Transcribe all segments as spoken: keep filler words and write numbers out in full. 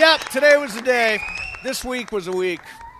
Yep, today was the day. This week was a week.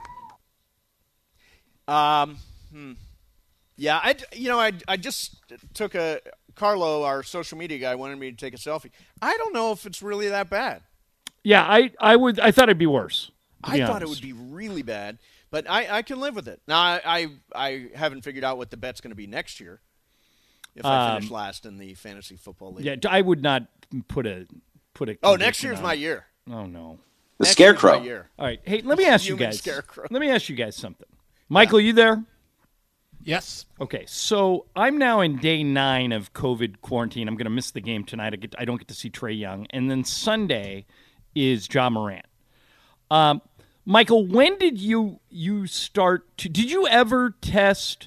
Um, hmm. Yeah, I, you know, I, I just took a – Carlo, our social media guy, wanted me to take a selfie. I don't know if it's really that bad. Yeah, I, I would. I thought it'd be worse. I be thought honest. it would be really bad, but I, I can live with it. Now, I, I, I haven't figured out what the bet's going to be next year if I finish Um, last in the fantasy football league. Yeah, I would not put a put a. Oh, next condition year's on my it. year. Oh no. The Next year's Scarecrow. my year. All right. Hey, let me ask you Human guys. scarecrow. Let me ask you guys something. Michael, you there? Yes. Okay, so I'm now in day nine of COVID quarantine. I'm going to miss the game tonight. I get I don't get to see Trae Young, and then Sunday is Ja Morant. Um, Michael, when did you you start to? Did you ever test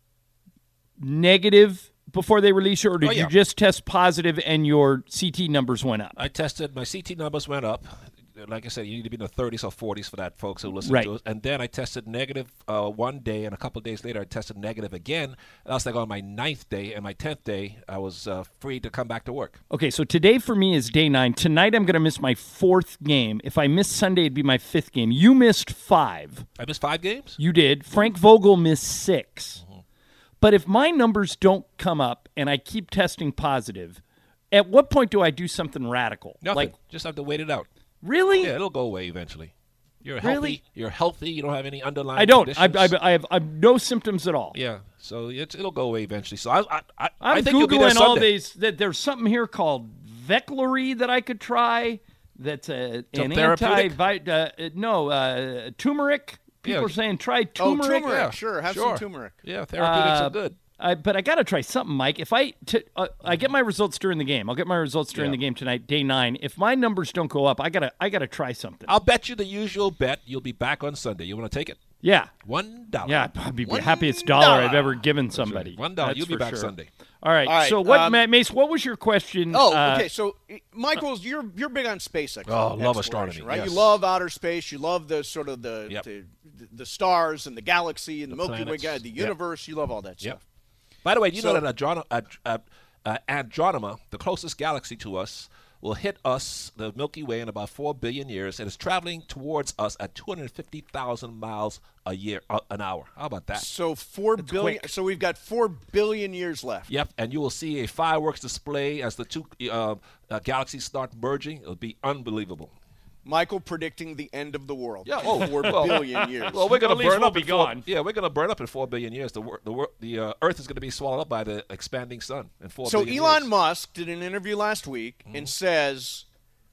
negative before they release you, or did Oh, yeah. you just test positive and your C T numbers went up? I tested, my C T numbers went up. Like I said, you need to be in the thirties or forties for that, folks who listen Right. to us. And then I tested negative uh, one day, and a couple of days later I tested negative again. That was like on my ninth day, and my tenth day I was uh, free to come back to work. Okay, so today for me is day nine. Tonight I'm going to miss my fourth game. If I miss Sunday, it'd be my fifth game. You missed five. I missed five games? You did. Frank Vogel missed six. But if my numbers don't come up and I keep testing positive, at what point do I do something radical? Nothing. Like, Just have to wait it out. really? Yeah, it'll go away eventually. You're healthy. Really? You're healthy. You don't have any underlying I don't. I, conditions. I, I, have, I have no symptoms at all. Yeah, so it's, it'll go away eventually. So I, I, I, I'm I think you'll be there Googling all Sunday. these. That there's something here called Veklury that I could try. That's a, Some an therapeutic? anti. Uh, uh, no, uh, turmeric. People Yeah. are saying try Oh, turmeric. turmeric. Yeah, Sure, have sure. some turmeric. Yeah, therapeutics Uh, are good. I, but I got to try something, Mike. If I t- uh, I get my results during the game, I'll get my results during Yeah. the game tonight, day nine. If my numbers don't go up, I gotta I gotta try something. I'll bet you the usual bet you'll be back on Sunday. You want to take it? yeah, One dollar. yeah. I'd be the One happiest dollar I've dollar. ever given somebody. One dollar. That's You'll be for back sure. Sunday. All right. All right, So what, um, Matt Mace? What was your question? Oh, uh, okay. So, Michael's, you're you're big on space ex- Oh, love exploration, astronomy, right? yes. You love outer space. You love the sort of the Yep. the, the stars and the galaxy and the, The Milky Way, planets. the Yep. universe. You love all that Yep. stuff. By the way, you So- know that Andron- uh, uh, uh, Andromeda, the closest galaxy to us, will hit us, the Milky Way, in about four billion years, and is traveling towards us at two hundred fifty thousand miles a year, uh, an hour. How about that? So four billion. quick. So we've got four billion years left. Yep, and you will see a fireworks display as the two uh, uh, galaxies start merging. It'll be unbelievable. Michael predicting the end of the world. Yeah, in oh, four well- billion years. Well, we're going At to least burn we'll up be in four, gone. Yeah, we're going to burn up in four billion years. The wor- the wor- the uh, Earth is going to be swallowed up by the expanding sun in four So billion Elon years. Musk did an interview last week Mm-hmm. and says,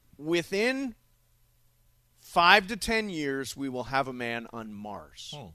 within five to ten years, we will have a man on Mars. Hmm.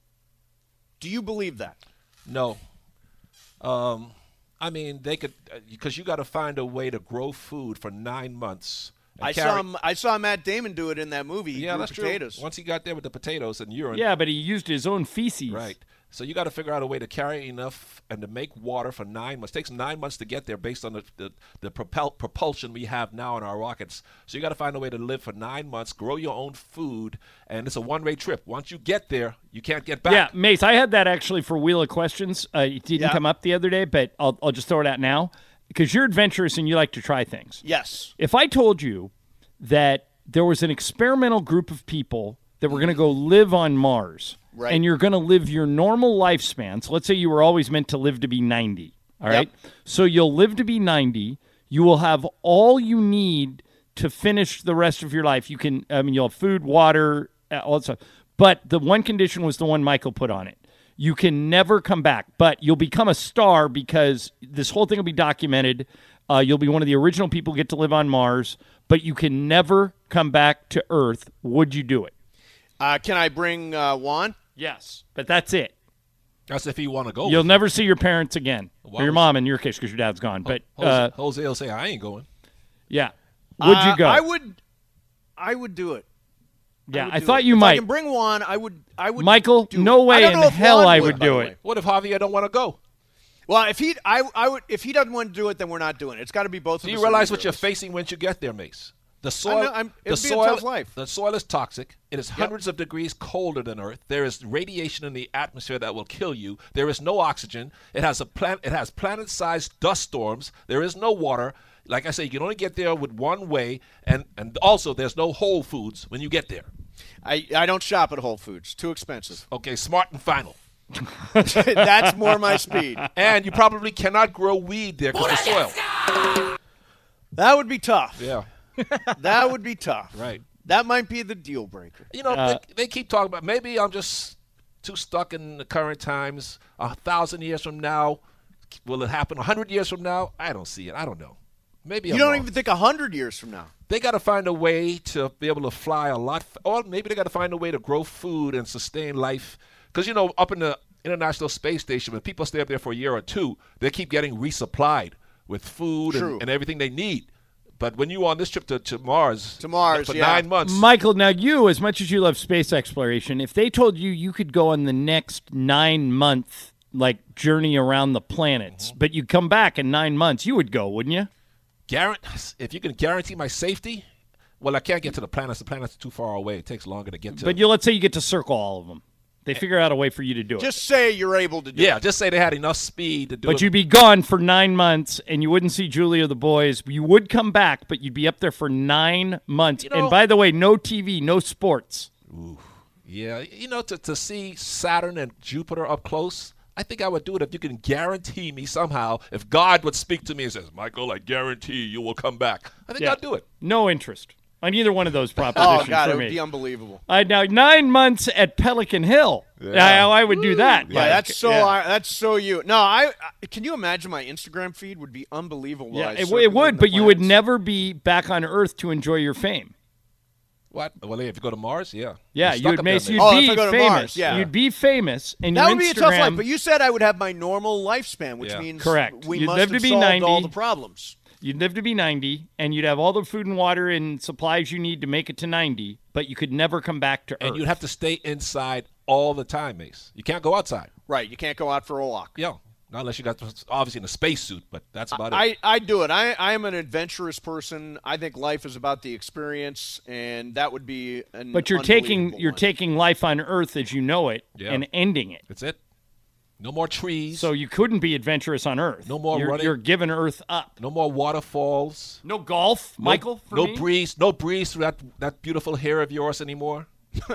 Do you believe that? No. Um, I mean, they could, because you got to find a way to grow food for nine months. and I carry- saw him, I saw Matt Damon do it in that movie. He Yeah, grew that's potatoes. true. Once he got there with the potatoes and urine. Yeah, but he used his own feces. Right. So you got to figure out a way to carry enough and to make water for nine months. It takes nine months to get there based on the the, the propel, propulsion we have now in our rockets. So you got to find a way to live for nine months, grow your own food, and it's a one-way trip. Once you get there, you can't get back. Yeah, Mace, I had that actually for Wheel of Questions. Uh, it didn't Yeah. come up the other day, but I'll, I'll just throw it out now because you're adventurous and you like to try things. Yes. If I told you that there was an experimental group of people that were going to go live on Mars, Right. and you're going to live your normal lifespan, so let's say you were always meant to live to be ninety, all right? Yep. So you'll live to be ninety. You will have all you need to finish the rest of your life. You can, I mean, you'll have food, water, uh, all that stuff. But the one condition was the one Michael put on it. You can never come back, but you'll become a star because this whole thing will be documented. Uh, you'll be one of the original people who get to live on Mars, but you can never come back to Earth. Would you do it? Uh, can I bring uh, Juan? Yes. But that's it. That's if you want to go. You'll with never see your parents again. Why Or your was- mom in your case because your dad's gone. it. But, Jose, uh, Jose will say, I ain't going. yeah. Would Uh, you go? I would. I would do it. yeah, would I do thought it. you if might. I can bring Juan, I would. I would. Michael, do no it. way I don't in know if hell Juan I would, would by do the it. way. What if Javier don't want to go? Well, if he, I, I would. If he doesn't want to do it, then we're not doing it. It's got to be both. Do of you us realize are what you're heroes. facing once you get there, Mace? The soil, know, I'm- the it'd be a soil, tough life. the soil is toxic. It is hundreds of degrees colder than Earth. There is radiation in the atmosphere that will kill you. There is no oxygen. It has a planet. It has planet-sized dust storms. There is no water. like I say, you can only get there with one way, and, and also there's no Whole Foods when you get there. I, I don't shop at Whole Foods. Too expensive. Okay, Smart and Final. That's more my speed. And you probably cannot grow weed there because of the soil. That would be tough. Yeah. That would be tough. Right. That might be the deal breaker. You know, Uh, they, they keep talking about maybe I'm just too stuck in the current times. A thousand years from now, will it happen? A hundred years from now, I don't see it. I don't know. Maybe You I'm don't wrong. even think a hundred years from now. They got to find a way to be able to fly a lot, f- or maybe they got to find a way to grow food and sustain life. Because you know, up in the International Space Station, when people stay up there for a year or two, they keep getting resupplied with food True. and, and everything they need. But when you on this trip to, to Mars, To Mars, for yeah. nine months, Michael, now you, as much as you love space exploration, if they told you you could go on the next nine month like journey around the planets, Mm-hmm. but you come back in nine months, you would go, wouldn't you? guarant- if you can guarantee my safety, well, I can't get to the planets. The planets are too far away. It takes longer to get to. But you let's say you get to circle all of them. They figure out a way for you to do it. Just say you're able to do yeah, it. just say they had enough speed to do But it. you'd be gone for nine months, and you wouldn't see Julie or the boys. You would come back, but you'd be up there for nine months. You know- and by the way, no T V, no sports. Yeah, you know, to, to see Saturn and Jupiter up close, I think I would do it if you can guarantee me somehow, if God would speak to me and says, Michael, I guarantee you will come back. I think Yeah. I'd do it. No interest on either one of those propositions Oh, God, for it would me. be unbelievable. I now nine months at Pelican Hill. Yeah. I, I would do that. Yeah, Mike. that's so. Yeah. I, that's so you. No, I, I. Can you imagine my Instagram feed would be unbelievable? Yeah, I it, circle it in would, the but you would planets. never be back on Earth to enjoy your fame. What? Well, if you go to Mars, yeah. Yeah, You're stuck you'd, up there, Mace, mate. you'd Oh, be if I go to famous. Mars, yeah. You'd be famous, and That your would be a Instagram. tough life. But you said I would have my normal lifespan, which Yeah. means Correct. we You'd must live to have be solved all ninety. the problems. You'd live to be ninety, and you'd have all the food and water and supplies you need to make it to ninety, but you could never come back to Earth. And you'd have to stay inside all the time, Mace. You can't go outside. Right. You can't go out for a walk. Yeah. Not unless you got, obviously, in a spacesuit, but that's about it. I, I do it. I, I am an adventurous person. I think life is about the experience, and that would be an But you're taking unbelievable you're one. taking life on Earth as you know it Yeah. and ending it. That's it. No more trees. So you couldn't be adventurous on Earth. No more you're, running. You're giving Earth up. no more waterfalls. No golf, No- Michael. For no me? breeze. No breeze through that, that beautiful hair of yours anymore.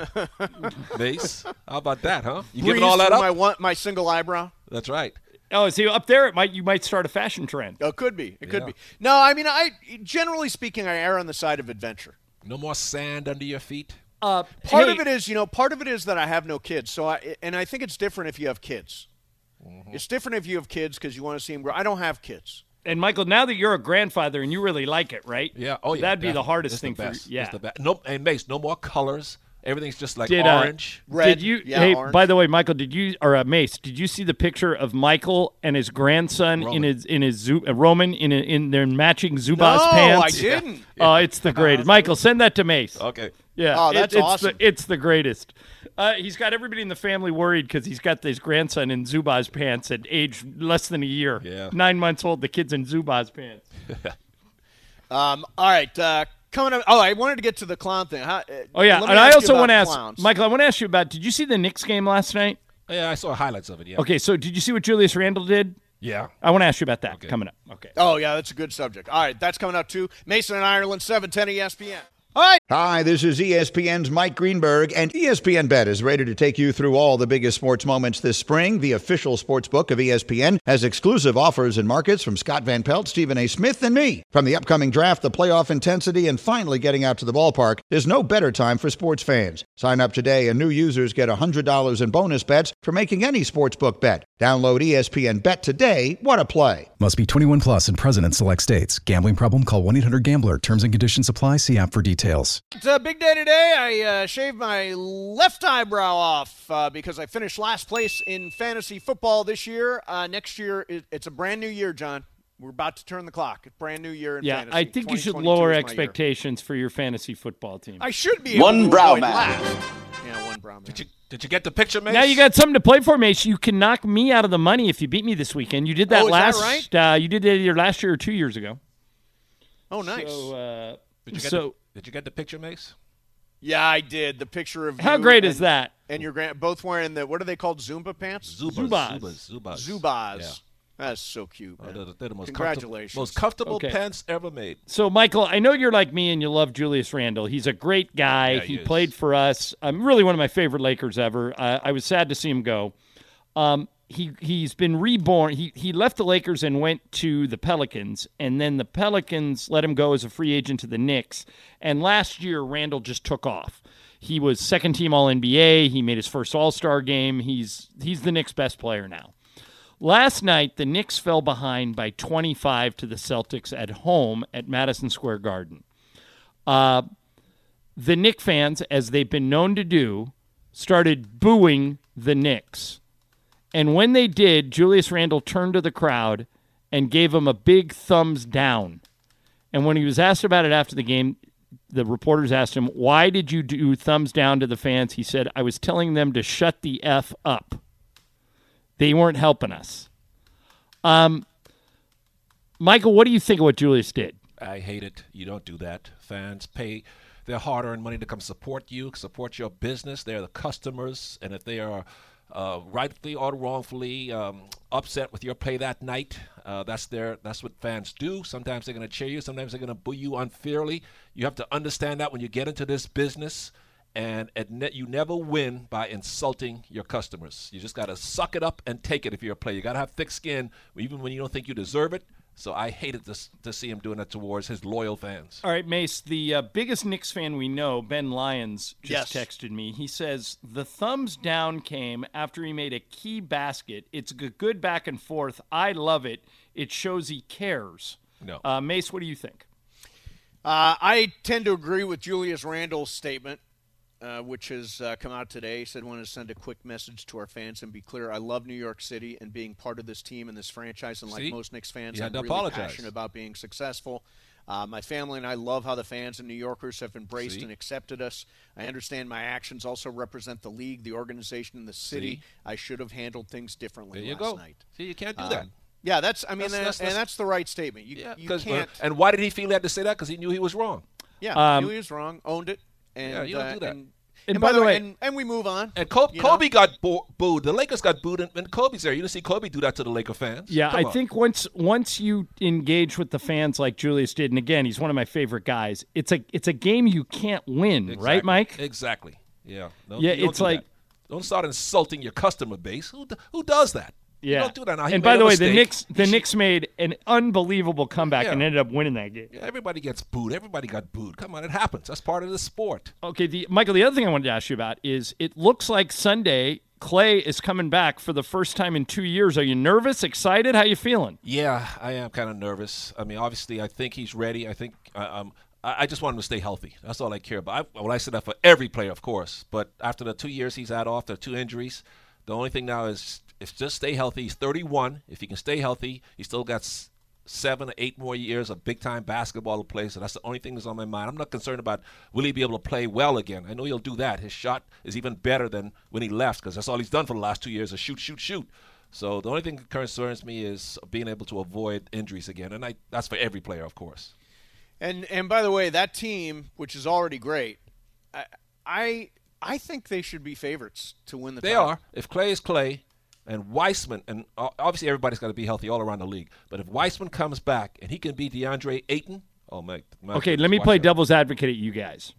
Mace, how about that, huh? You Breeze giving all that through up? My, one, my single eyebrow. That's right. Oh, see, up there, it might you might start a fashion trend. Oh, could be. It could Yeah. be. No, I mean, I generally speaking, I err on the side of adventure. No more sand under your feet. Uh, Part hey, of it is, you know, part of it is that I have no kids. So I and I think it's different if you have kids. Mm-hmm. It's different if you have kids because you want to see them grow. I don't have kids. And Michael, now that you're a grandfather and you really like it, right? Yeah. Oh, yeah. That'd be the definitely. hardest It's thing the best. for you. Yeah. It's the best. No, and Mace, no more colors. Everything's just like Did, uh, orange. Red. Did you? Yeah, hey, orange. by the way, Michael, did you or uh, Mace? Did you see the picture of Michael and his grandson Roman. in his in his Zu- uh, Roman in a, in their matching Zubaz No, pants? I didn't. Oh, it's the greatest. Michael, send that to Mace. Okay. Yeah. Oh, it- that's it's awesome. The, it's the greatest. Uh, he's got everybody in the family worried because he's got his grandson in Zubaz pants at age less than a year. Yeah. Nine months old. The kid's in Zubaz pants. Um, all right. Uh, coming up. Oh, I wanted to get to the clown thing. How, uh, Oh yeah, let me and I ask you also about want to ask clowns. Michael. I want to ask you about. Did you see the Knicks game last night? Yeah, I saw highlights of it. Yeah. Okay, so did you see what Julius Randle did? Yeah. I want to ask you about that Okay. coming up. Okay. Oh yeah, that's a good subject. All right, that's coming up too. Mason and Ireland, seven ten E S P N. All right. Hi, this is E S P N's Mike Greenberg, and E S P N Bet is ready to take you through all the biggest sports moments this spring. The official sports book of E S P N has exclusive offers and markets from Scott Van Pelt, Stephen A. Smith, and me. From the upcoming draft, the playoff intensity, and finally getting out to the ballpark, there's no better time for sports fans. Sign up today, and new users get one hundred dollars in bonus bets for making any sportsbook bet. Download E S P N Bet today. What a play. Must be twenty-one plus and present in select states. Gambling problem? Call one eight hundred gambler. Terms and conditions apply. See app for details. It's a big day today. I uh, shaved my left eyebrow off uh, because I finished last place in fantasy football this year. Uh, next year, it, it's a brand new year, John. We're about to turn the clock. It's brand new year in Yeah, fantasy. I think you should twenty twenty-two lower is my year. expectations for your fantasy football team. I should be One able to brow avoid man. last. Yeah, one brow man. Did you Did you get the picture, Mace? Now you got something to play for, Mace. You can knock me out of the money if you beat me this weekend. You did that Oh, is that last. Uh, you did that either last year or two years ago. Oh, nice. So, uh, Did you get so the, Did you get the picture, Mace? yeah, I did. The picture of how you great and, is that? And your grand, both wearing the what are they called? Zumba pants. Zubas. Zubas. Zubas. Zubas. Zubas. Yeah. That's so cute, man. Oh, they're, they're the most Congratulations. Comfortable, most comfortable Okay. pants ever made. So, Michael, I know you're like me and you love Julius Randle. He's a great guy. Yeah, he he is. played for us. I'm really one of my favorite Lakers ever. I, I was sad to see him go. Um, he he's been reborn. He he left the Lakers and went to the Pelicans, and then the Pelicans let him go as a free agent to the Knicks. And last year, Randle just took off. He was second team All N B A. He made his first All-Star game. He's he's the Knicks' best player now. Last night, the Knicks fell behind by twenty-five to the Celtics at home at Madison Square Garden. Uh, the Knicks fans, as they've been known to do, started booing the Knicks. And when they did, Julius Randle turned to the crowd and gave him a big thumbs down. And when he was asked about it after the game, the reporters asked him, why did you do thumbs down to the fans? He said, I was telling them to shut the F up. They weren't helping us. Um, Michael, what do you think of what Julius did? I hate it. You don't do that. Fans pay their hard-earned money to come support you, support your business. They're the customers, and if they are uh, rightfully or wrongfully um, upset with your play that night, uh, that's their that's what fans do. Sometimes they're going to cheer you. Sometimes they're going to boo you unfairly. You have to understand that when you get into this business, and admit you never win by insulting your customers. You just got to suck it up and take it if you're a player. You got to have thick skin, even when you don't think you deserve it. So I hated to, to see him doing that towards his loyal fans. All right, Mace, the uh, biggest Knicks fan we know, Ben Lyons, just Yes. texted me. He says the thumbs down came after he made a key basket. It's a good back and forth. I love it. It shows he cares. No. Uh, Mace, what do you think? Uh, I tend to agree with Julius Randle's statement, uh, which has uh, come out today. He said, I want to send a quick message to our fans and be clear. I love New York City and being part of this team and this franchise. And like See? most Knicks fans, You I'm had to really apologize. passionate about being successful. Uh, my family and I love how the fans and New Yorkers have embraced See? and accepted us. I understand my actions also represent the league, the organization, and the city. See? I should have handled things differently There you last go. night. See, you can't do Um, that. Yeah, that's. I mean, That's- that- that's- and that's- that's the right statement. You, Yeah, you 'cause- can't. and why did he feel he had to say that? Because he knew he was wrong. Yeah, Um, knew he was wrong, owned it, and Yeah, you don't uh, do that. And, And and by the way- and, and we move on. And Kobe, you know? Kobe got bo- booed. The Lakers got booed, and, and Kobe's there. You didn't see Kobe do that to the Laker fans. Yeah, Come I on. think once once you engage with the fans like Julius did, and again, he's one of my favorite guys. It's a it's a game you can't win, Exactly. right, Mike? Exactly. Yeah. No, Yeah, you don't it's do like- that. Don't start insulting your customer base. Who d- who does that? Yeah. You don't do that. Now, he and made by a the way, the mistake. Knicks the He should- Knicks made an unbelievable comeback Yeah. and ended up winning that game. Yeah, everybody gets booed. Everybody got booed. Come on, it happens. That's part of the sport. Okay, the, Michael, the other thing I wanted to ask you about is it looks like Sunday Clay is coming back for the first time in two years. Are you nervous, excited? How you feeling? Yeah, I am kind of nervous. I mean, obviously, I think he's ready. I think uh, um, I, I just want him to stay healthy. That's all I care about. I, well, I said that for every player, of course. But after the two years he's had off, the two injuries, the only thing now is is just stay healthy. He's thirty-one. If he can stay healthy, he's still got s- seven or eight more years of big-time basketball to play. So that's the only thing that's on my mind. I'm not concerned about will he be able to play well again. I know he'll do that. His shot is even better than when he left because that's all he's done for the last two years is shoot, shoot, shoot. So the only thing that concerns me is being able to avoid injuries again, and I, that's for every player, of course. And and by the way, that team, which is already great, I I, I think they should be favorites to win the They title. are. If Clay is Clay, and Weissman, and o- obviously everybody's got to be healthy all around the league, but if Weissman comes back and he can be DeAndre Ayton, oh my! my Okay, goodness, let me watch play out. devil's advocate at you guys.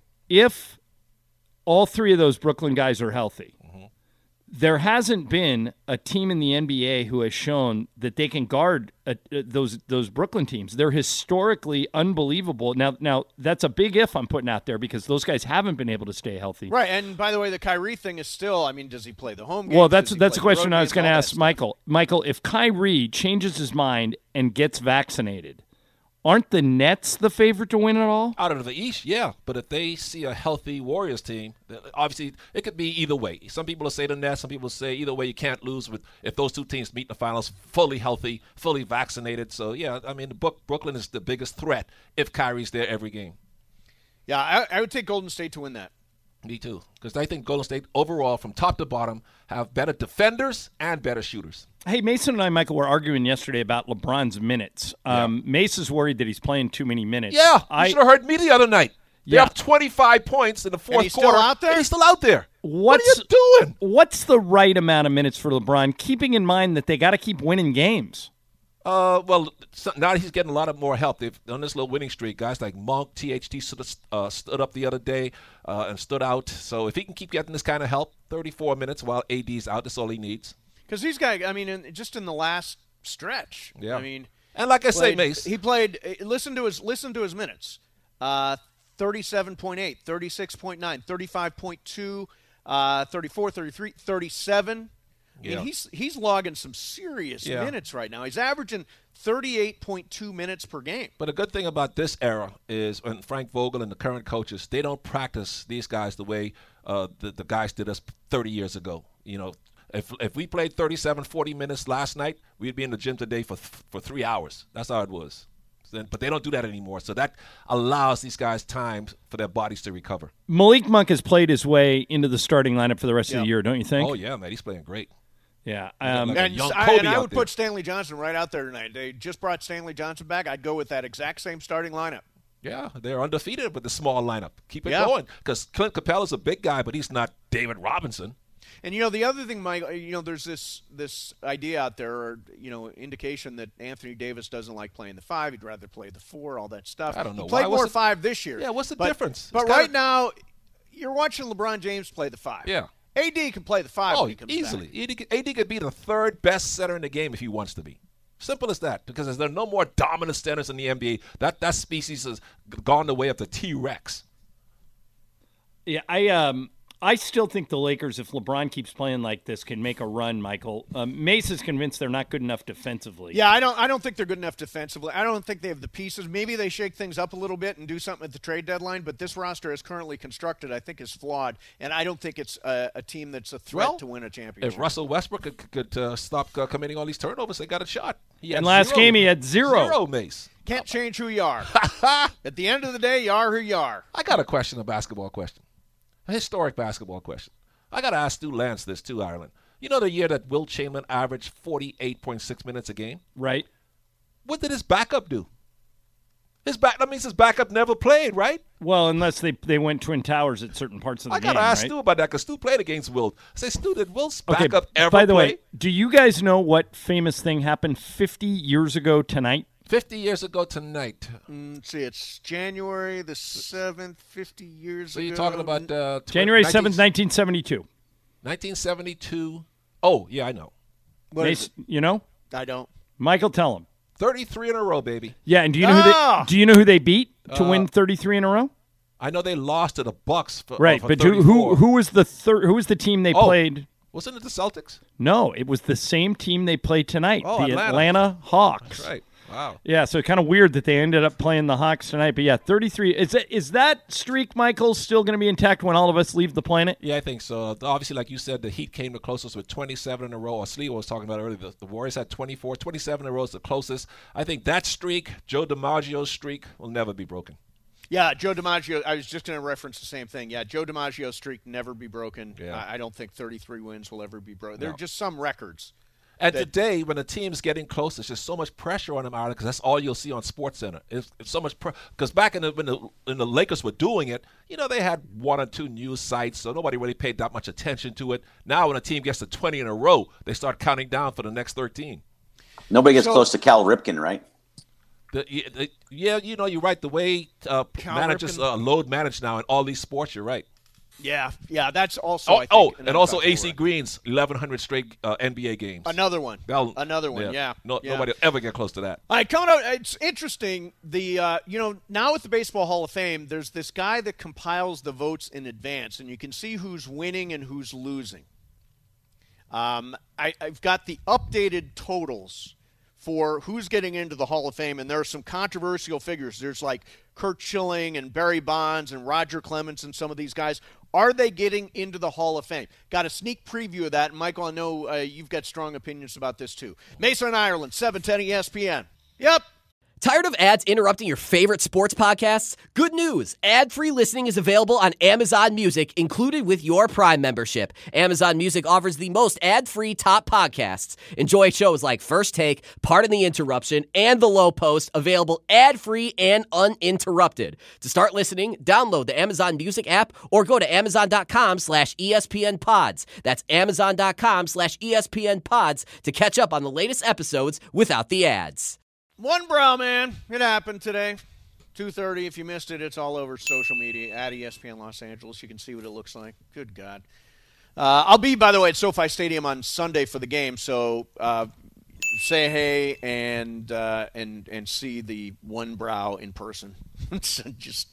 If all three of those Brooklyn guys are healthy, Mm-hmm. there hasn't been a team in the N B A who has shown that they can guard uh, uh, those those Brooklyn teams. They're historically unbelievable. Now, now that's a big if I'm putting out there because those guys haven't been able to stay healthy. Right, and by the way, the Kyrie thing is still. I mean, does he play the home games? Well, that's Does he that's a play the question road I was games? going to All that ask stuff. Michael. Michael, if Kyrie changes his mind and gets vaccinated, aren't the Nets the favorite to win it all? Out of the East, yeah. But if they see a healthy Warriors team, th- obviously it could be either way. Some people will say the Nets. Some people will say either way you can't lose with if those two teams meet in the finals fully healthy, fully vaccinated. So yeah, I mean, the Brook- Brooklyn is the biggest threat if Kyrie's there every game. Yeah, I, I would take Golden State to win that. Me too, because I think Golden State overall, from top to bottom, have better defenders and better shooters. Hey, Mason and I, Michael, were arguing yesterday about LeBron's minutes. Um, Mace is worried that he's playing too many minutes. Yeah, you I should have heard me the other night. They're Yeah. up twenty-five points in the fourth And he's still quarter. out there? And he's still out there. What's, what are you doing? What's the right amount of minutes for LeBron, keeping in mind that they got to keep winning games? Uh, well, so now he's getting a lot of more help. They've on this little winning streak. Guys like Monk, T H T stood, uh, stood up the other day uh, and stood out. So if he can keep getting this kind of help, thirty-four minutes while A D's out, that's all he needs. Because these guys, I mean, in, just in the last stretch. Yeah. I mean, And like I say, played- Mace, he played. uh, Listen to his listen to his minutes. Uh, thirty-seven point eight, thirty-six point nine, thirty-five point two, uh, thirty-four, thirty-three, thirty-seven. I Yeah. mean, he's he's logging some serious Yeah. minutes right now. He's averaging thirty-eight point two minutes per game. But the good thing about this era is when Frank Vogel and the current coaches, they don't practice these guys the way uh, the, the guys did us thirty years ago. You know, if if we played thirty-seven, forty minutes last night, we'd be in the gym today for for three hours. That's how it was. Then- But they don't do that anymore. So that allows these guys time for their bodies to recover. Malik Monk has played his way into the starting lineup for the rest Yeah. of the year, don't you think? Oh, yeah, man. He's playing great. Yeah. Um, like a And young I, Kobe and I out would there. put Stanley Johnson right out there tonight. They just brought Stanley Johnson back. I'd go with that exact same starting lineup. Yeah, they're undefeated with the small lineup. Keep it Yeah. going. Because Clint Capella's a big guy, but he's not David Robinson. And you know the other thing, Mike, you know there's this this idea out there, or you know, indication that Anthony Davis doesn't like playing the five. He'd rather play the four, all that stuff. I don't know. He played Why was more it- five this year. Yeah, what's the But- difference? But It's right kinda- now, you're watching LeBron James play the five. Yeah. A D can play the five Oh, when he comes easily. back. A D, could- A D could be the third best center in the game if he wants to be. Simple as that. Because there are no more dominant centers in the N B A. That that species has gone the way of the T-Rex. Yeah, I um I still think the Lakers, if LeBron keeps playing like this, can make a run, Michael. Um, Mace is convinced they're not good enough defensively. Yeah, I don't. I don't think they're good enough defensively. I don't think they have the pieces. Maybe they shake things up a little bit and do something at the trade deadline. But this roster, as currently constructed, I think is flawed, and I don't think it's a, a team that's a threat Well, to win a championship. If Russell Westbrook could, could uh, stop uh, committing all these turnovers, they got a shot. He had And last zero- game he had zero. Zero, Mace. Can't change who you are. At the end of the day, you are who you are. I got a question, a basketball question. A historic basketball question. I got to ask Stu Lance this too, Ireland. You know the year that Will Chamberlain averaged forty-eight point six minutes a game? Right? What did his backup do? His back that means his backup never played, right? Well, unless they they went Twin Towers at certain parts of the I game. got to ask right? Stu about that because Stu played against Will. I say, Stu, did Will's Okay, backup ever by the play? way, do you guys know what famous thing happened fifty years ago tonight? fifty years ago tonight. Let's see, it's January the seventh, fifty years So ago. you're talking about uh, tw- January seventh, nineteen nineteen seventy-two. nineteen seventy-two. Oh, yeah, I know. What is Mace, you know? it? I don't. Michael, tell him. thirty-three in a row, baby. Yeah, and do you know Ah! who they, do you know who they beat to Uh, win thirty-three in a row? I know they lost to the Bucks for, Right, for but who, who thirty-four. who was the third? Who was the team they Oh. played? Wasn't it the Celtics? No, it was the same team they played tonight, Oh, the Atlanta. Atlanta Hawks. That's right. Wow. Yeah, so kind of weird that they ended up playing the Hawks tonight. But yeah, thirty-three. Is that, is that streak, Michael, still going to be intact when all of us leave the planet? Yeah, I think so. Obviously, like you said, the Heat came the closest with twenty-seven in a row. Or Slee was talking about earlier. The, the Warriors had twenty-four. twenty-seven in a row is the closest. I think that streak, Joe DiMaggio's streak, will never be broken. Yeah, Joe DiMaggio. I was just going to reference the same thing. Yeah, Joe DiMaggio's streak never be broken. Yeah. I, I don't think thirty-three wins will ever be broken. There No. are just some records. And That- today, when the team's getting close, there's just so much pressure on them, Ireland, because that's all you'll see on SportsCenter. It's, it's so much because back in the, when the when the Lakers were doing it, you know, they had one or two news sites, so nobody really paid that much attention to it. Now, when a team gets to twenty in a row, they start counting down for the next thirteen. Nobody gets So- close to Cal Ripken, right? The, yeah, the- yeah, you know, you're right. The way uh, Cal managers Ripken. uh, load manage now in all these sports, you're right. Yeah, yeah, that's also. Oh, I think, oh an and also untouchable A C record. Green's eleven hundred straight uh, N B A games. Another one. They'll- Another one. Yeah. No, yeah. Nobody will ever get close to that. All right, coming up, it's interesting. The uh, you know now with the Baseball Hall of Fame, there's this guy that compiles the votes in advance, and you can see who's winning and who's losing. Um, I, I've got the updated totals for who's getting into the Hall of Fame, and there are some controversial figures. There's like Kurt Schilling and Barry Bonds and Roger Clemens and some of these guys. Are they getting into the Hall of Fame? Got a sneak preview of that. And Michael, I know uh, you've got strong opinions about this too. Mason, Ireland, seven ten E S P N. Yep. Tired of ads interrupting your favorite sports podcasts? Good news! Ad-free listening is available on Amazon Music, included with your Prime membership. Amazon Music offers the most ad-free top podcasts. Enjoy shows like First Take, Pardon the Interruption, and The Low Post, available ad-free and uninterrupted. To start listening, download the Amazon Music app or go to amazon.com slash ESPN pods. That's amazon.com slash ESPN pods to catch up on the latest episodes without the ads. One brow, man. It happened today. two thirty. If you missed it, it's all over social media at E S P N Los Angeles. You can see what it looks like. Good God. Uh, I'll be, by the way, at SoFi Stadium on Sunday for the game, so uh, say hey and uh, and and see the one brow in person. Just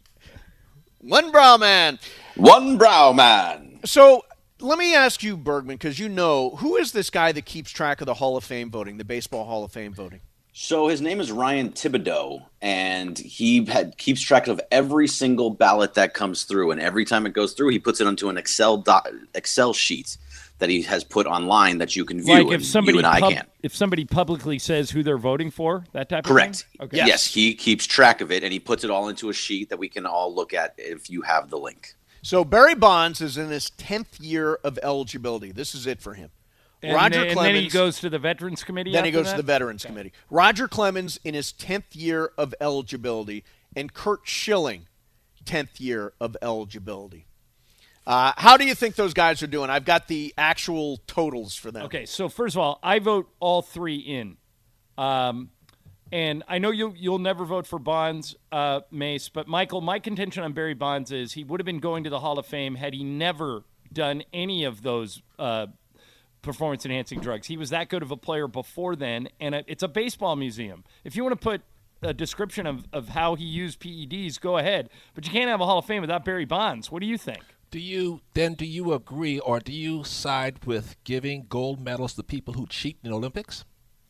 one brow, man. One brow man. So let me ask you, Bergman, because you know, who is this guy that keeps track of the Hall of Fame voting, the Baseball Hall of Fame voting? So his name is Ryan Thibodeau, and he had, keeps track of every single ballot that comes through. And every time it goes through, he puts it onto an Excel doc, Excel sheet that he has put online that you can view. Like if and somebody you and I pub- can't. if somebody publicly says who they're voting for, that type Correct. of thing? Okay. Yes. yes, he keeps track of it, and he puts it all into a sheet that we can all look at if you have the link. So Barry Bonds is in his tenth year of eligibility. This is it for him. And Roger then, Clemens. And then he goes to the Veterans Committee. Then he after goes that? to the Veterans Committee. Roger Clemens in his tenth year of eligibility, and Curt Schilling, tenth year of eligibility. Uh, how do you think those guys are doing? I've got the actual totals for them. Okay, so first of all, I vote all three in. Um, and I know you'll, you'll never vote for Bonds, uh, Mace, but Michael, my contention on Barry Bonds is he would have been going to the Hall of Fame had he never done any of those uh performance-enhancing drugs. He was that good of a player before then, and it's a baseball museum. If you want to put a description of, of how he used P E Ds, go ahead. But you can't have a Hall of Fame without Barry Bonds. What do you think? Do you then do you agree or do you side with giving gold medals to people who cheat in the Olympics?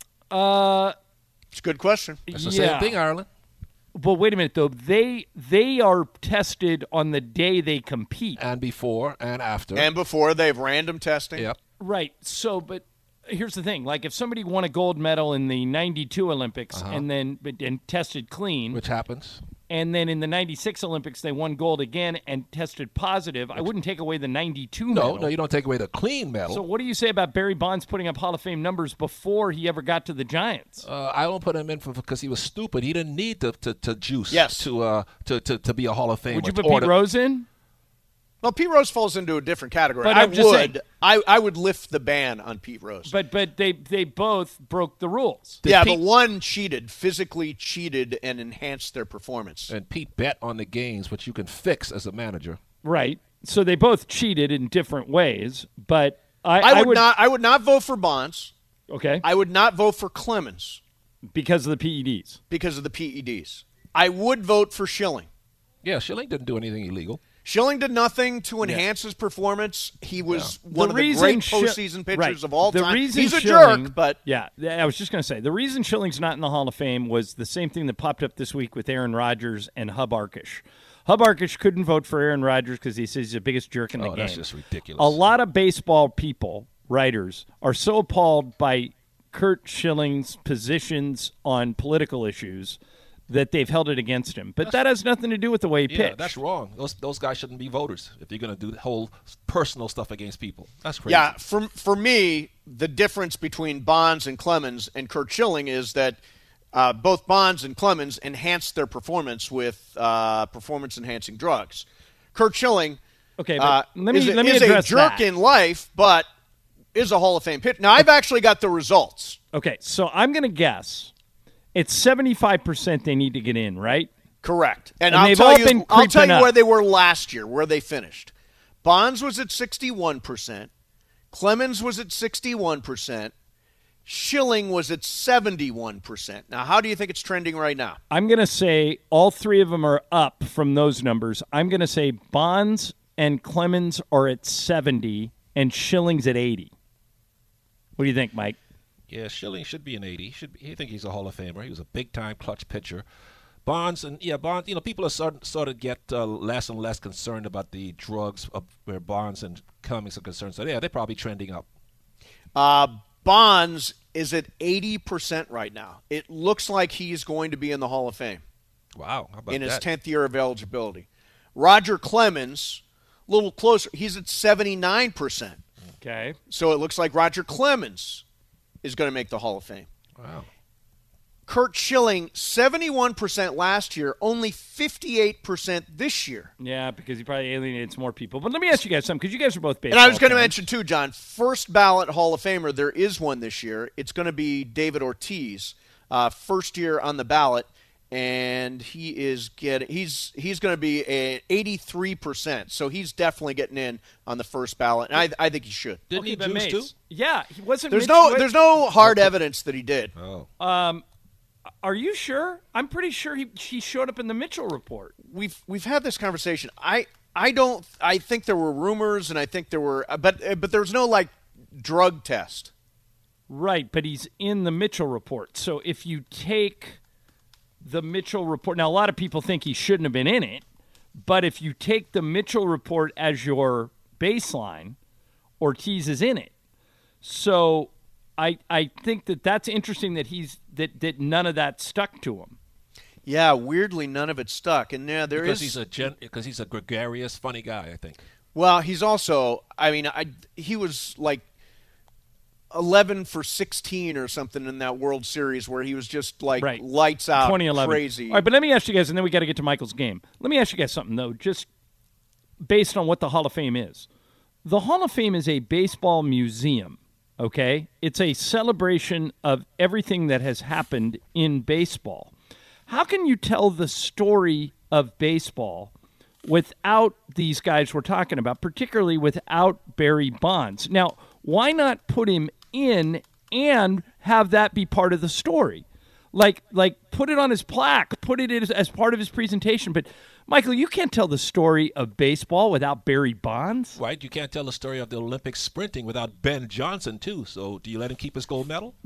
Uh, it's a good question. It's the yeah. same thing, Ireland. But wait a minute, though. They they are tested on the day they compete. And before and after. And before, they have random testing. Yep. Right. So, but here's the thing. Like, if somebody won a gold medal in the ninety-two Olympics uh-huh. and then and tested clean. Which happens. And then in the ninety-six Olympics, they won gold again and tested positive. I wouldn't take away the ninety-two no, medal. No, you don't take away the clean medal. So what do you say about Barry Bonds putting up Hall of Fame numbers before he ever got to the Giants? Uh, I don't put him in for because he was stupid. He didn't need to to, to juice yes. to, uh, to to to be a Hall of Famer. Would you put Pete to, Rose in? Well, Pete Rose falls into a different category. But I I'm just would. saying, I, I would lift the ban on Pete Rose. But but they they both broke the rules. Did yeah, Pete, but one cheated, physically cheated, and enhanced their performance. And Pete bet on the games, which you can fix as a manager. Right. So they both cheated in different ways. But I, I, would, I would not. I would not vote for Bonds. Okay. I would not vote for Clemens because of the P E Ds. Because of the P E Ds. I would vote for Schilling. Yeah, Schilling didn't do anything illegal. Schilling did nothing to enhance yeah. his performance. He was yeah. one the of the great postseason Sh- pitchers right. of all the time. Reason He's a Schilling, jerk, but yeah, I was just going to say the reason Schilling's not in the Hall of Fame was the same thing that popped up this week with Aaron Rodgers and Hub Arkush. Hub Arkush couldn't vote for Aaron Rodgers because he says he's the biggest jerk in the oh, game. That's just ridiculous. A lot of baseball people, writers, are so appalled by Curt Schilling's positions on political issues that they've held it against him. But that's, that has nothing to do with the way he yeah, pitched. That's wrong. Those those guys shouldn't be voters if you're going to do the whole personal stuff against people. That's crazy. Yeah, for, for me, the difference between Bonds and Clemens and Curt Schilling is that uh, both Bonds and Clemens enhanced their performance with uh, performance-enhancing drugs. Curt Schilling okay, but uh, let me, is, a, let me is address a jerk that. in life, but is a Hall of Fame pitcher. Now, I've actually got the results. Okay, so I'm going to guess it's seventy-five percent they need to get in, right? Correct. And, and I'll they've tell all you, been I'll tell you up. where they were last year, where they finished. Bonds was at sixty-one percent. Clemens was at sixty-one percent. Schilling was at seventy-one percent. Now, how do you think it's trending right now? I'm going to say all three of them are up from those numbers. I'm going to say Bonds and Clemens are at seventy and Schilling's at eighty. What do you think, Mike? Yeah, Schilling should be an eighty. Should be, I think he's a Hall of Famer. He was a big-time clutch pitcher. Bonds and yeah, Bonds. You know, people are sort sort of get uh, less and less concerned about the drugs of where Bonds and Cummings are concerned. So yeah, they're probably trending up. Uh, Bonds is at eighty percent right now. It looks like he's going to be in the Hall of Fame. Wow. How about in his that? tenth year of eligibility. Roger Clemens, a little closer. He's at seventy-nine percent. Okay. So it looks like Roger Clemens is going to make the Hall of Fame. Wow. Kurt Schilling, seventy-one percent last year, only fifty-eight percent this year. Yeah, because he probably alienated some more people. But let me ask you guys something, because you guys are both baseball And I was going to fans. mention, too, John, first ballot Hall of Famer, there is one this year. It's going to be David Ortiz, uh, first year on the ballot, and he is getting he's he's going to be at eighty-three percent. So he's definitely getting in on the first ballot, and I I think he should. Didn't Okay, he but juice Mace, too? Yeah, he wasn't. There's Mitch no Whit- there's no hard evidence that he did. Oh. Um, are you sure? I'm pretty sure he he showed up in the Mitchell report. We've we've had this conversation. I I don't I think there were rumors, and I think there were, but but there's no like drug test. Right, but he's in the Mitchell report. So if you take the Mitchell report, now a lot of people think he shouldn't have been in it, but if you take the Mitchell report as your baseline, Ortiz is in it. So I I think that that's interesting that he's that that none of that stuck to him. Yeah, weirdly, none of it stuck. And yeah, there Because is he's a gen- because he's a gregarious, funny guy, I think. Well, he's also. I mean, I he was like eleven for sixteen or something in that World Series where he was just like Right. lights out, twenty eleven. crazy. All right, but let me ask you guys, and then we got to get to Michael's game. Let me ask you guys something, though, just based on what the Hall of Fame is. The Hall of Fame is a baseball museum, okay? It's a celebration of everything that has happened in baseball. How can you tell the story of baseball without these guys we're talking about, particularly without Barry Bonds? Now, why not put him in and have that be part of the story? Like, like put it on his plaque, put it as, as part of his presentation. But, Michael, you can't tell the story of baseball without Barry Bonds. Right? You can't tell the story of the Olympic sprinting without Ben Johnson, too. So do you let him keep his gold medal?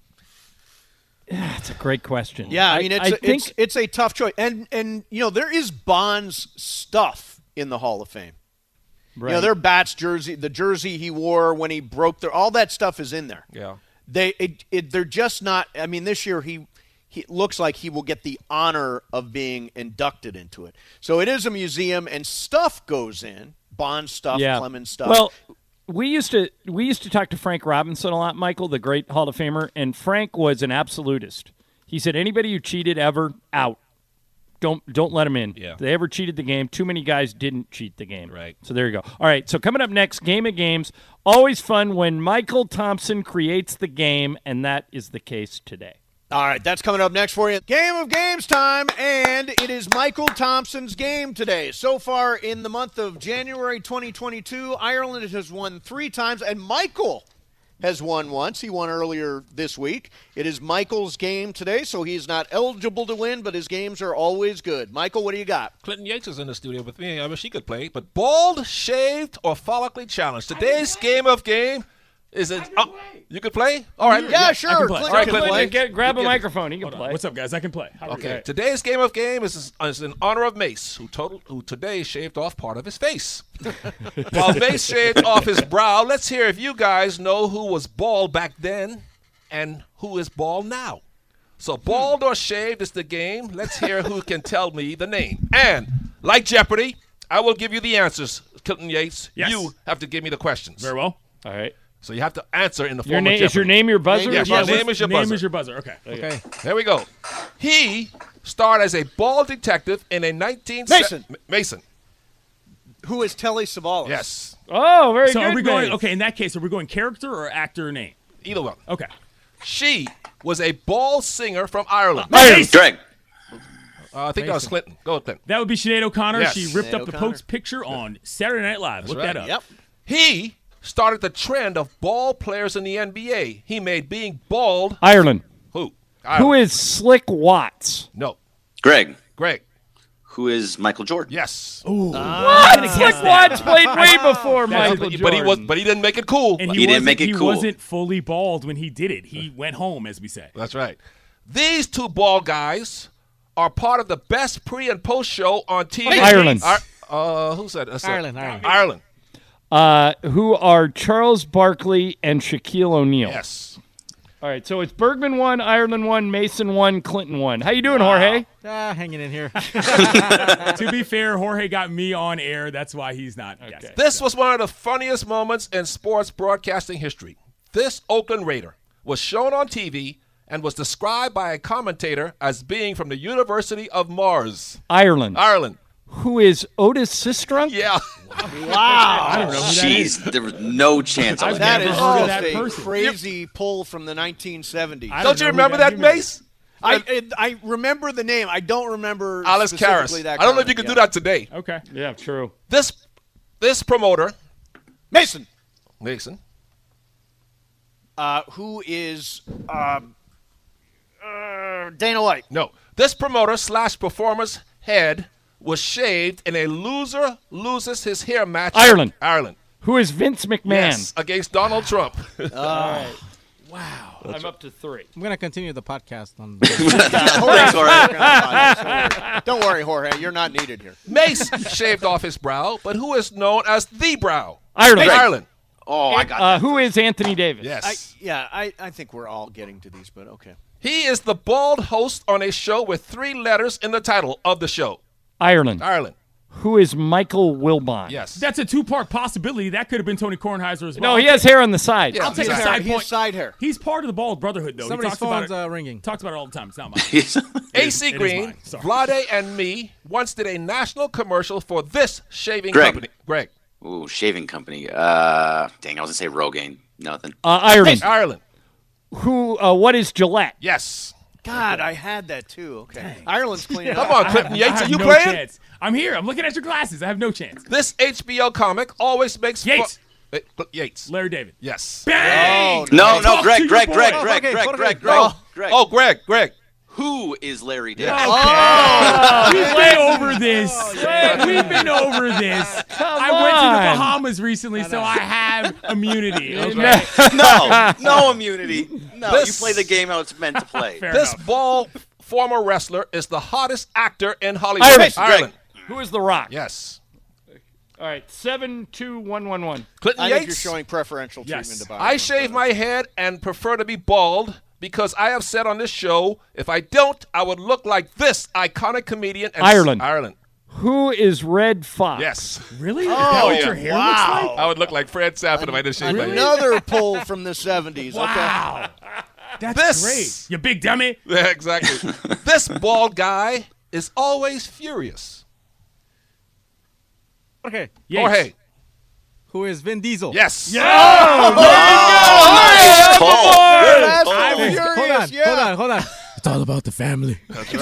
That's a great question. yeah, I mean, it's I a, think it's it's a tough choice, and and you know there is Bonds stuff in the Hall of Fame. right. You know, their bats jersey, the jersey he wore when he broke their, all that stuff is in there. Yeah. They it, it they're just not. I mean, this year he. He it looks like he will get the honor of being inducted into it. So it is a museum, and stuff goes in. Bond stuff, yeah. Clemens stuff. Well, we used to we used to talk to Frank Robinson a lot, Michael, the great Hall of Famer, and Frank was an absolutist. He said anybody who cheated ever, out. Don't don't let them in. Yeah. If they ever cheated the game. Too many guys didn't cheat the game. Right. So there you go. All right, so coming up next, Game of Games. Always fun when Michael Thompson creates the game, and that is the case today. All right, that's coming up next for you. Game of Games time, and it is Michael Thompson's game today. So far in the month of January twenty twenty-two, Ireland has won three times, and Michael has won once. He won earlier this week. It is Michael's game today, so he's not eligible to win, but his games are always good. Michael, what do you got? Clinton Yates is in the studio with me. I wish he could play. But bald, shaved, or follically challenged. Today's game of game is it? Oh, you could play? All right. Yeah, sure. I can play. Clinton All right, can Clinton, play. Get, grab a Get- microphone. He can Hold on. play. What's up, guys? I can play. How are we Okay. doing? Today's game of game is, is in honor of Mace, who total, who today shaved off part of his face. While Mace shaved off his brow, let's hear if you guys know who was bald back then and who is bald now. So bald or shaved is the game. Let's hear who can tell me the name. And like Jeopardy, I will give you the answers, Clinton Yates. Yes. You have to give me the questions. Very well. All right. So you have to answer in the Your form name of Jeopardy. is your name your buzzer? Yes, or my buzzer? name is your name buzzer. is your buzzer. Okay. Okay, there we go. He starred as a bald detective in a nineteen Mason. M- Mason. Who is Telly Savalas? Yes. Oh, very So good. are we going? Mace. Okay, in that case, are we going character or actor name? Either one. Okay. She was a bald singer from Ireland. Mace. Greg. Uh, I think that was Clinton. Go with Clinton. That would be Sinead O'Connor. Yes. She ripped Sinead up the O'Connor. Pope's picture on Saturday Night Live. Look right. that up. Yep. He started the trend of bald players in the N B A. He made being bald. Ireland. Who? Who Ireland. is Slick Watts? No. Greg. Greg. Who is Michael Jordan? Yes. What? Slick Watts played way before Michael but, Jordan. but he was. But he didn't make it cool. And He he, didn't wasn't, make it he cool. wasn't fully bald when he did it. He went home, as we say. That's right. These two bald guys are part of the best pre and post show on T V. Ireland. Ar- uh, who said that? Ireland, Ireland. Ireland. Uh, who are Charles Barkley and Shaquille O'Neal? Yes. All right, so it's Bergman one, Ireland one, Mason one, Clinton one. How you doing, Jorge? Ah, hanging in here. To be fair, Jorge got me on air. That's why he's not. Okay. This was one of the funniest moments in sports broadcasting history. This Oakland Raider was shown on T V and was described by a commentator as being from the University of Mars. Ireland. Ireland. Who is Otis Sistrunk? Yeah. Wow. I don't know who that is. Jeez, there was no chance. I was That never is heard of just that a person. crazy pull from the nineteen seventies. I Don't you know who remember that that, human Mace? I, it, I remember the name. I don't remember Alice Karras. specifically that I don't know if you comment, could do yeah. that today. Okay. Yeah, true. This this promoter, Mason, Mason, uh, who is um, uh, Dana White. no, this promoter slash performer's head was shaved in a loser loses his hair match. Ireland. Ireland. Who is Vince McMahon? Yes, against Donald Trump. Wow. I'm up to three. I'm going to continue the podcast on Thanks, Jorge. Don't worry, Jorge. You're not needed here. Mace shaved off his brow, but who is known as the brow? Ireland. Ireland. Oh, I got Uh, that. who is Anthony Davis? I, Yes. yeah, I, I think we're all getting to these, but okay. He is the bald host on a show with three letters in the title of the show. Ireland. Ireland. Who is Michael Wilbon? Yes. That's a two-part possibility. That could have been Tony Kornheiser as well. No, he has hair on the side. Yeah. I'll take His a hair- side his point. side hair. He's part of the Bald Brotherhood, though. Somebody's he talks about phone's it. uh, ringing. Talks about it all the time. It's not mine. A C it is Green, mine. Sorry. Vlade, and me once did a national commercial for this shaving Greg. company. Greg. Ooh, shaving company. Uh, dang, I was gonna say Rogaine. Nothing. Uh, Ireland. Ireland. Who? Uh, what is Gillette? Yes. God, I had that too. Okay. Ireland's cleaning Come up. on, Clinton I Yates. have Are you no playing? chance. I'm here. I'm looking at your glasses. I have no chance. This H B O comic always makes fu- Yates. Uh, Yates. Larry David. Yes. Bang! No, no, Talk to Greg, your Greg, boy. Greg, Oh, Greg, okay, Greg, photo Greg, Greg. Greg, Greg. Oh, Greg. Greg. Who is Larry David? Oh, we way over this. We've been over this. Come I went to the on. Bahamas recently, so I have immunity. Okay? No, no immunity. No, This- you play the game how it's meant to play. Fair This enough. bald former wrestler is the hottest actor in Hollywood. Ireland. Ireland. Who is The Rock? Yes. All right, seven, two, one, one, one. Clinton I think you're Yates. showing preferential Yes. treatment about I it. shave my head and prefer to be bald because I have said on this show, if I don't, I would look like this iconic comedian. And Ireland. Ireland. Who is Red Fox? Yes. Really? Is that Oh, what yeah. your hair Wow. looks like? I would look like Fred Sanford if I didn't shave my head. Another pull from the seventies. Wow. That's This- great. You big dummy. Yeah, exactly. This bald guy is always furious. Okay. Yates. Jorge. Who is Vin Diesel? Yes. Nice call. Good Fast call. and Hold Furious, on, yeah. hold on, hold on. It's all about the family.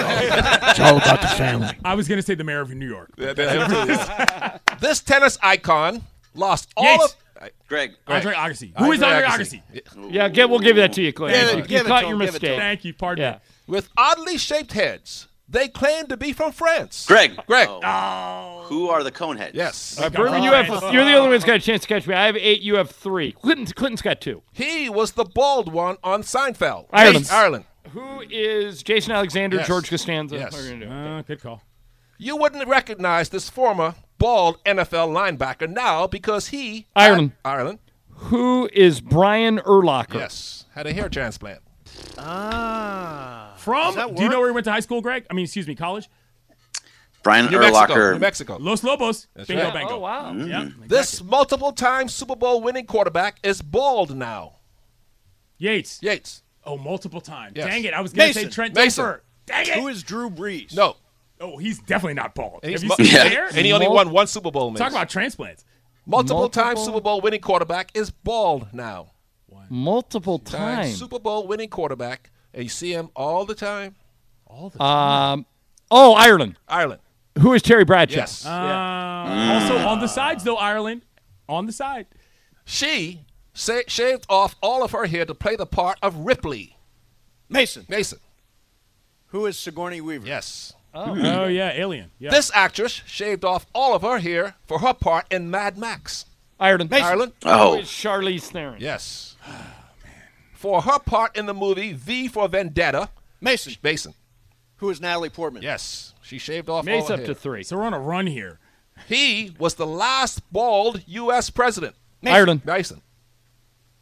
I was going to say the mayor of New York. Yeah, yeah. This tennis icon lost all Yates. of. Greg. Andre Agassi. Who is Andre Agassi? Yeah, get, we'll give that to you, Clay. Give you it- give it caught to your him, give it to mistake. him. Thank you. Pardon Yeah. me. With oddly shaped heads, they claim to be from France. Greg. Greg. Oh. Who are the Coneheads? Yes. Uh, Bergman, you have, you're the only one who's got a chance to catch me. I have eight. You have three. Clinton's, Clinton's got two. He was the bald one on Seinfeld. Ireland. Yes, Ireland. Who is Jason Alexander, Yes. George Costanza? Yes. What are we gonna do? Uh, good call. You wouldn't recognize this former bald N F L linebacker now because he Ireland. Ireland. Who is Brian Urlacher? Yes. Had a hair transplant. Ah. From? Does that Do you know work? where he went to high school, Greg? I mean, excuse me, college? Brian New Mexico. New Urlacher. Mexico. Los Lobos. Bingo, right. bango. Oh, wow. Yeah. This multiple-time Super Bowl winning quarterback is bald now. Yates. Yates. Oh, multiple times. Yes. Dang it. I was going to say Mason. Trent Mason. Dilfer. Dang it. Who is Drew Brees? No. Oh, he's definitely not bald. And Have he's you mu- seen his Yeah. hair? And he only Mul- won one Super Bowl. Mace. Talk about transplants. multiple-time Multiple- Super Bowl winning quarterback is bald now. Multiple Time times. Super Bowl winning quarterback, and you see him all the time. All the time. Um. Oh, Ireland. Ireland. Who is Terry Bradshaw? Yes. Uh, Also on the sides, though, Ireland. On the side. She sa- shaved off all of her hair to play the part of Ripley. Mason. Mason. Who is Sigourney Weaver? Yes. Oh, yeah, Alien. Yeah. This actress shaved off all of her hair for her part in Mad Max. Ireland. Ireland. Who Oh. is Charlize Theron? Yes. For her part in the movie V for Vendetta. Mason. Mason. Who is Natalie Portman? Yes. She shaved off Mace all her up hair. to three. So we're on a run here. He was the last bald U S president. Ireland. Mason.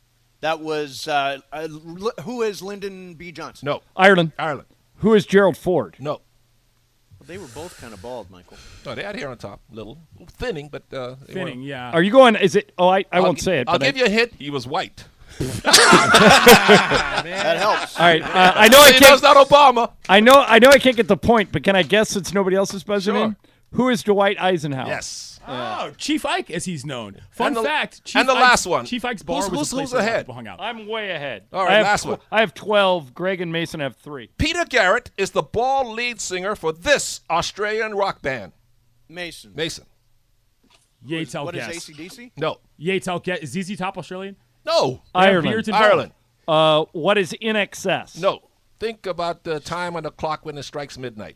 That was uh, uh, who is Lyndon B. Johnson? No. Ireland. Ireland. Who is Gerald Ford? No. Well, they were both kind of bald, Michael. No, they had hair on top, little thinning, but uh, they Thinning, weren't- yeah. Are you going? Is it? Oh, I, I I'll won't gi- say it. I'll but give I, you a hint. He was white. That helps. All right. Uh, I know I He knows can't. not Obama. I know. I know I can't get the point, but can I guess since nobody else is buzzing Sure. in? Who is Dwight Eisenhower? Yes. Oh, Chief Ike, as he's known. Fun And the- fact. Chief and the Ike's- last one. Chief Ike's bar Who's- was who's- a place who's where a lot of ahead? people hung out. I'm way ahead. All right, I have last tw- one. I have twelve. Greg and Mason have three. Peter Garrett is the bald lead singer for this Australian rock band. Mason. Mason. Yates What is outguess. A C D C? No. Yates outguess. Is Z Z Top Australian? No. They have Ireland. beards and bald. Ireland. Uh, what is In Excess? No. Think about the time on the clock when it strikes midnight.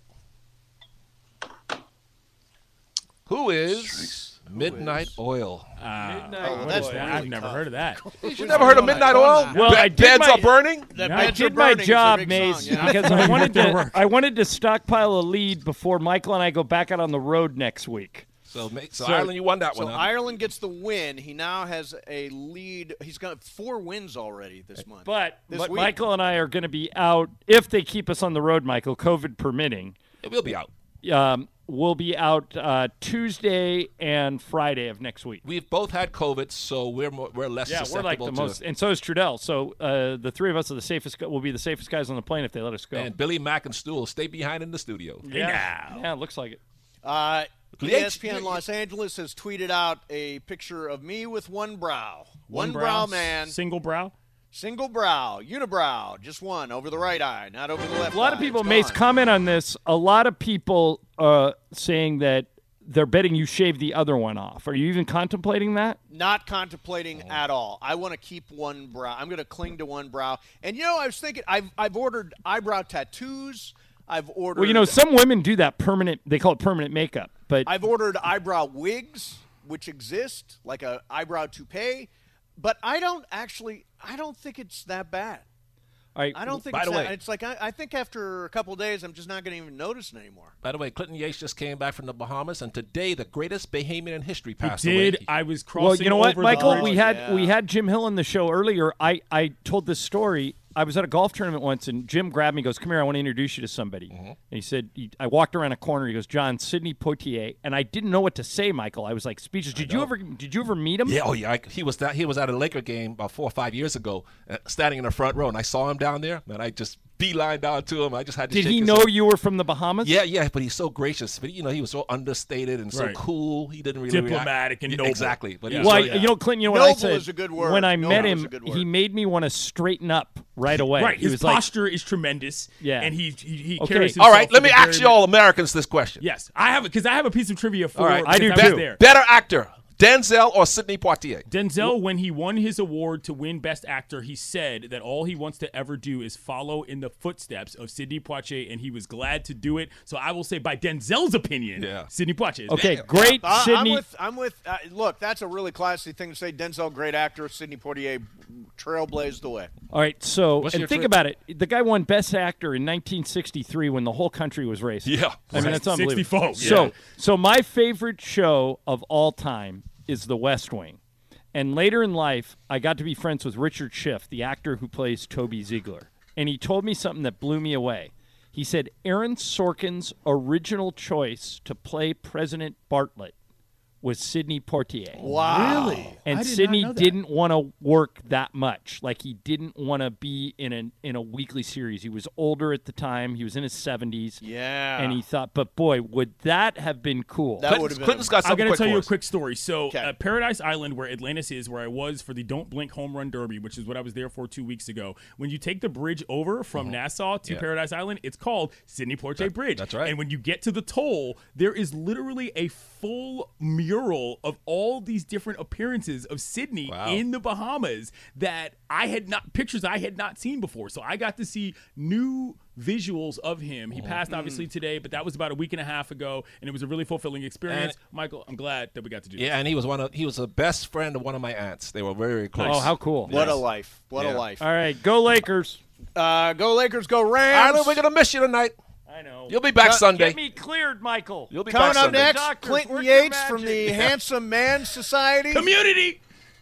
Who is Midnight Oil? Uh, Oh, that's Boy, really I've never tough. heard of that. You never heard of Midnight Oil? Well, Be- I did Beds my- are burning? That Yeah. I Beds Are did my Burning is a job, big Mace, song, yeah. because I wanted to. work. I wanted to stockpile a lead before Michael and I go back out on the road next week. So, ma- so, So- Ireland, you won that So one. huh? Ireland gets the win. He now has a lead. He's got four wins already this month. But, This but week. Michael and I are going to be out if they keep us on the road, Michael, COVID permitting. Yeah, we'll be out. Um, we'll be out uh, Tuesday and Friday of next week. We've both had COVID, so we're more, we're less Yeah, we're susceptible like the to most, and so is Trudell. So uh, the three of us are the safest. gu- Will be the safest guys on the plane if they let us go. And Billy Mack and Stu will stay behind in the studio. yeah, yeah, it looks like it. Uh, The E S P H- N Los Angeles has tweeted out a picture of me with one brow. One, brow, brow man. Single brow. Single brow. Unibrow. Just one over the right eye, not over the left eye. A lot of people, It's Mace, gone. comment on this. A lot of people uh, saying that they're betting you shave the other one off. Are you even contemplating that? Not contemplating at all. I want to keep one brow. I'm going to cling to one brow. And, you know, I was thinking, I've, I've ordered eyebrow tattoos. I've ordered. Well, you know, some women do that permanent. They call it permanent makeup. But I've ordered eyebrow wigs, which exist, like a eyebrow toupee. But I don't actually, I don't think it's that bad. all right, I don't think By it's the that. way- It's like, I, I think after a couple of days, I'm just not going to even notice it anymore. By the way, Clinton Yates just came back from the Bahamas, and today the greatest Bahamian in history passed Did away. I was crossing Well, you know what, over the Michael? bridge. We had yeah. we had Jim Hill on the show earlier. I, I told this story. I was at a golf tournament once, and Jim grabbed me. and Goes, "Come here, I want to introduce you to somebody." Mm-hmm. And he said, he, I walked around a corner. He goes, "John, Sidney Poitier," and I didn't know what to say, Michael. I was like speechless. Did you ever did you ever meet him? Yeah, oh yeah, I, he was that, he was at a Laker game about four or five years ago, uh, standing in the front row, and I saw him down there, and I just beeline down to him. I just had to. Did shake he his know hand. you were from the Bahamas? Yeah, yeah, but he's so gracious. But you know, he was so understated and so Right. cool. He didn't really Diplomatic react. and Yeah, noble. exactly. But he Yeah. was Well, really- I- you know, Clinton, you know what I Noble said? is a good word. When I Noble met is him, a good he word. made me want to straighten up right away. Right, He his was like, posture is tremendous. Yeah. and he he, he Okay. carries. all right, himself let me with a ask very- you all Americans this question. Yes, I have because I have a piece of trivia for. All right, I do because was too. There. Better actor, Denzel or Sidney Poitier? Denzel, when he won his award to win Best Actor, he said that all he wants to ever do is follow in the footsteps of Sidney Poitier, and he was glad to do it. So I will say, by Denzel's opinion, Yeah. Sidney Poitier. Is okay, better. great, Uh, I'm Sidney. with. I'm with. Uh, look, that's a really classy thing to say. Denzel, great actor. Sidney Poitier, trailblazed the way. All right, so What's and your think tri- about it. The guy won Best Actor in nineteen sixty-three when the whole country was racist. Yeah. I mean that's unbelievable. sixty-four, So, yeah. so my favorite show of all time is The West Wing, and later in life, I got to be friends with Richard Schiff, the actor who plays Toby Ziegler, and he told me something that blew me away. He said Aaron Sorkin's original choice to play President Bartlett was Sidney Poitier. Wow. Really? And I did not Sidney know that. didn't want to work that much. Like he didn't want to be in a in a weekly series. He was older at the time. He was in his seventies. Yeah. And he thought, but boy, would that have been cool? That would have been. Clinton's got I'm something going to quick tell you for a us. quick story. So, Okay. uh, Paradise Island, where Atlantis is, where I was for the Don't Blink Home Run Derby, which is what I was there for two weeks ago. When you take the bridge over from Nassau to Yeah. Paradise Island, it's called Sidney Poitier Bridge. that's right. And when you get to the toll, there is literally a full mural of all these different appearances of Sidney Wow. in the Bahamas that I had not pictures I had not seen before. So I got to see new visuals of him. He passed obviously today, but that was about a week and a half ago, and it was a really fulfilling experience. And- Michael, I'm glad that we got to do this. Yeah, and he was one of he was the best friend of one of my aunts. They were very, very close. Oh, how cool. What a Yes. life. What Yeah. a life. All right, go Lakers. Uh, go Lakers, go Rams. Ireland, we're gonna miss you tonight. I know. You'll be back Cut- Sunday. Get me cleared, Michael. You'll be Coming back up Sunday. next, Doctors, Clinton work your Yates from the magic. Handsome Man Society. Community.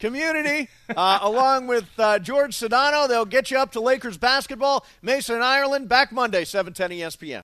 Community, uh, along with uh, George Sedano. They'll get you up to Lakers basketball. Mason, Ireland, back Monday, seven ten E S P N.